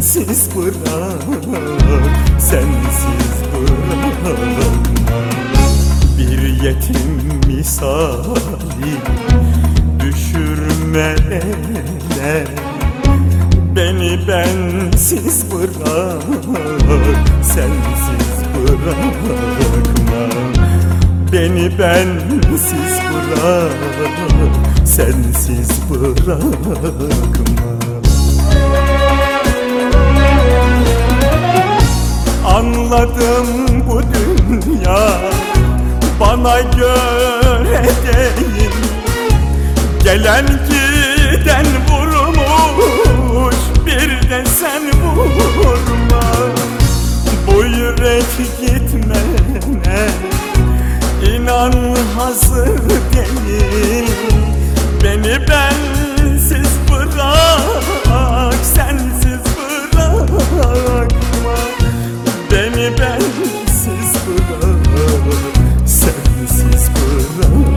bensiz bırak, sensiz bırakma. Bir yetim misali düşürme ele, beni bensiz bırak, sensiz bırakma. Beni bensiz bırak, sensiz bırakma. Anladım bu dünya bana göre değil, gelen giden vurmuş, bir de sen vurma. Bu yürek gitmene İnan hazır değil, beni bensiz bırak, sensiz bırakma. Beni bensiz bırak, sensiz bırakma.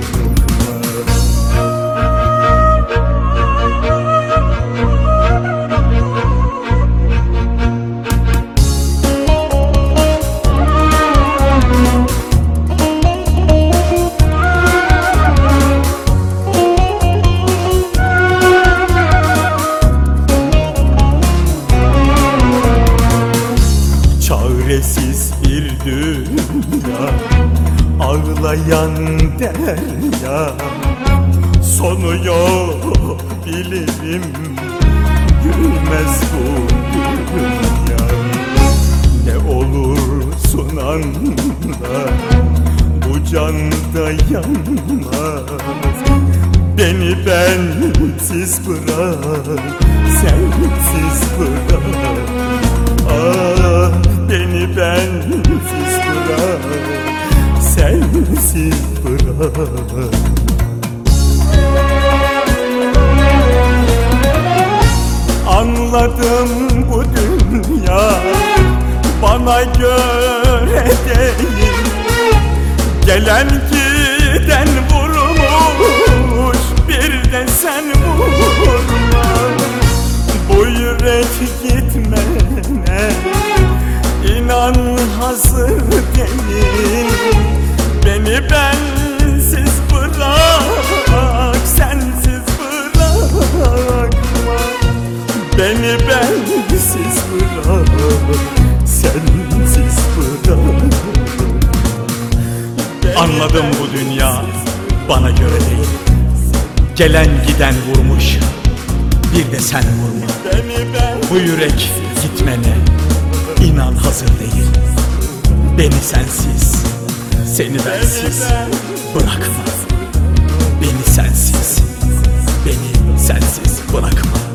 Çaresiz bir dünya, ağlayan derya, sonu yok bilirim, gülmez bu dünya. Ne olursun anla, bu canda yanmaz. Beni bensiz bırak, sensiz bırak. Ah, beni bensiz bırak, sensiz bırak. Anladım bu dünya bana göre değil, gelen giden vurmuş, bir de sen vurma. Bu yürek gitmene İnan hazır değil, beni bensiz bırak, sensiz bırakma. Beni bensiz bırak, sensiz bırakma. Anladım bu dünya bana göre değil, gelen giden vurmuş, bir de sen vurma. Bu yürek gitmene İnan hazır değil, beni sensiz, seni bensiz bırakma. Beni sensiz, beni sensiz bırakma.